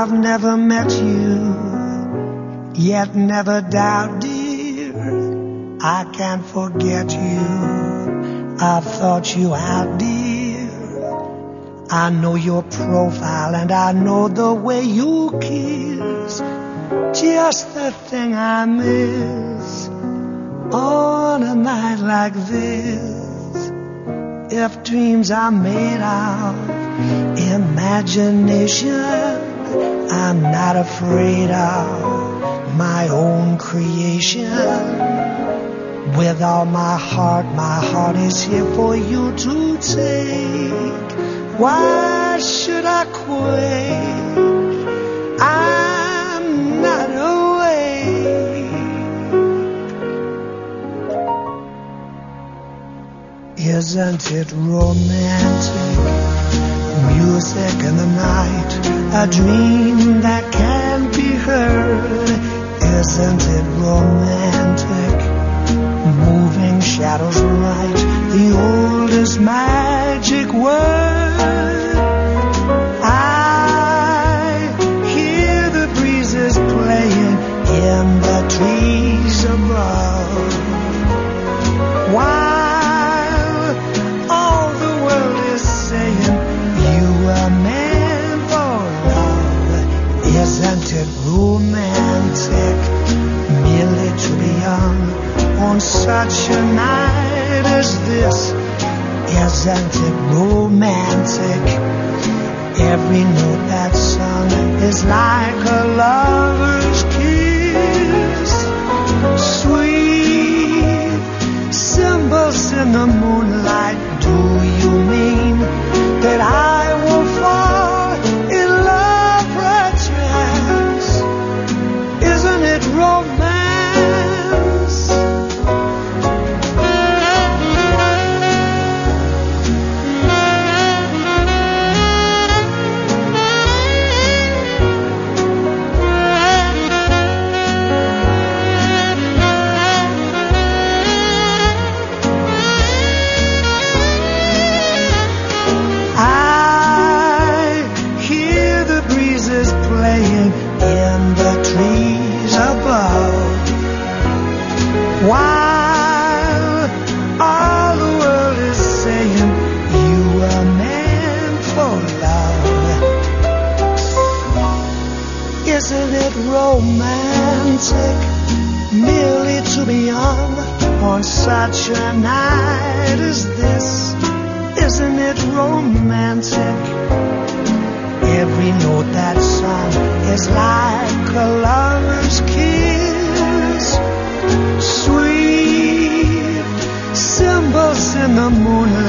I've never met you, yet never doubt, dear, I can't forget you. I've thought you out, dear. I know your profile and I know the way you kiss. Just the thing I miss on a night like this. If dreams are made of imagination, I'm not afraid of my own creation. With all my heart is here for you to take. Why should I quake? I'm not awake. Isn't it romantic? Music in the night, a dream that can't be heard. Isn't it romantic? Moving shadows right, the oldest magic word. I hear the breezes playing in the trees above, while all the world is saying you were meant for love. Isn't it romantic merely to be young on such a night as this? Isn't it romantic? Every note that's sung is like a lover's kiss. Sweet symbols in the moonlight. Do you mean that I will fall in love perchance? Isn't it romance? While all the world is saying you were meant for love. Isn't it romantic merely to be young on such a night as this? Isn't it romantic? Every note that's sung is like a lover's kiss. Sweet symbols in the moonlight.